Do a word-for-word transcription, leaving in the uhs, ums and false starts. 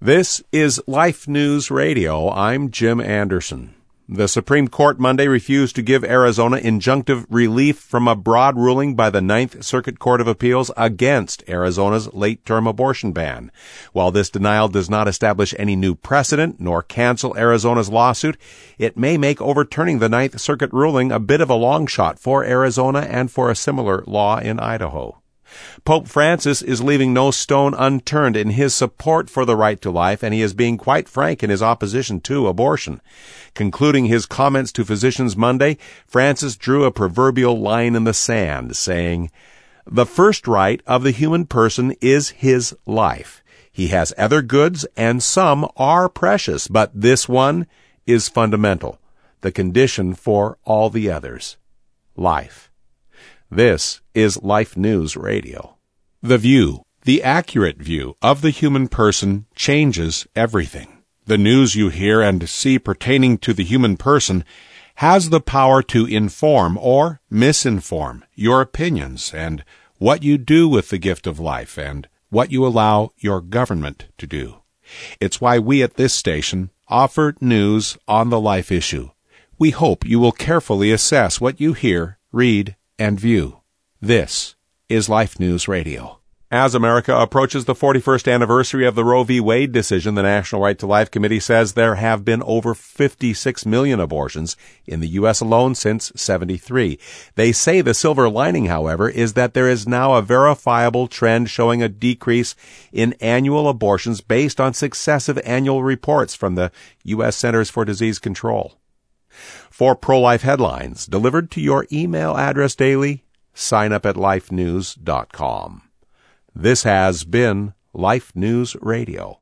This is Life News Radio. I'm Jim Anderson. The Supreme Court Monday refused to give Arizona injunctive relief from a broad ruling by the Ninth Circuit Court of Appeals against Arizona's late-term abortion ban. While this denial does not establish any new precedent nor cancel Arizona's lawsuit, it may make overturning the Ninth Circuit ruling a bit of a long shot for Arizona and for a similar law in Idaho. Pope Francis is leaving no stone unturned in his support for the right to life, and he is being quite frank in his opposition to abortion. Concluding his comments to physicians Monday, Francis drew a proverbial line in the sand, saying, "The first right of the human person is his life. He has other goods, and some are precious, but this one is fundamental, the condition for all the others: life." This is Life News Radio. The view, the accurate view of the human person changes everything. The news you hear and see pertaining to the human person has the power to inform or misinform your opinions and what you do with the gift of life and what you allow your government to do. It's why we at this station offer news on the life issue. We hope you will carefully assess what you hear, read, and view. This is Life News Radio. As America approaches the forty-first anniversary of the Roe v. Wade decision, the National Right to Life Committee says there have been over fifty-six million abortions in the U S alone since seventy-three. They say the silver lining, however, is that there is now a verifiable trend showing a decrease in annual abortions based on successive annual reports from the U S Centers for Disease Control. For pro-life headlines delivered to your email address daily, sign up at life news dot com. This has been Life News Radio.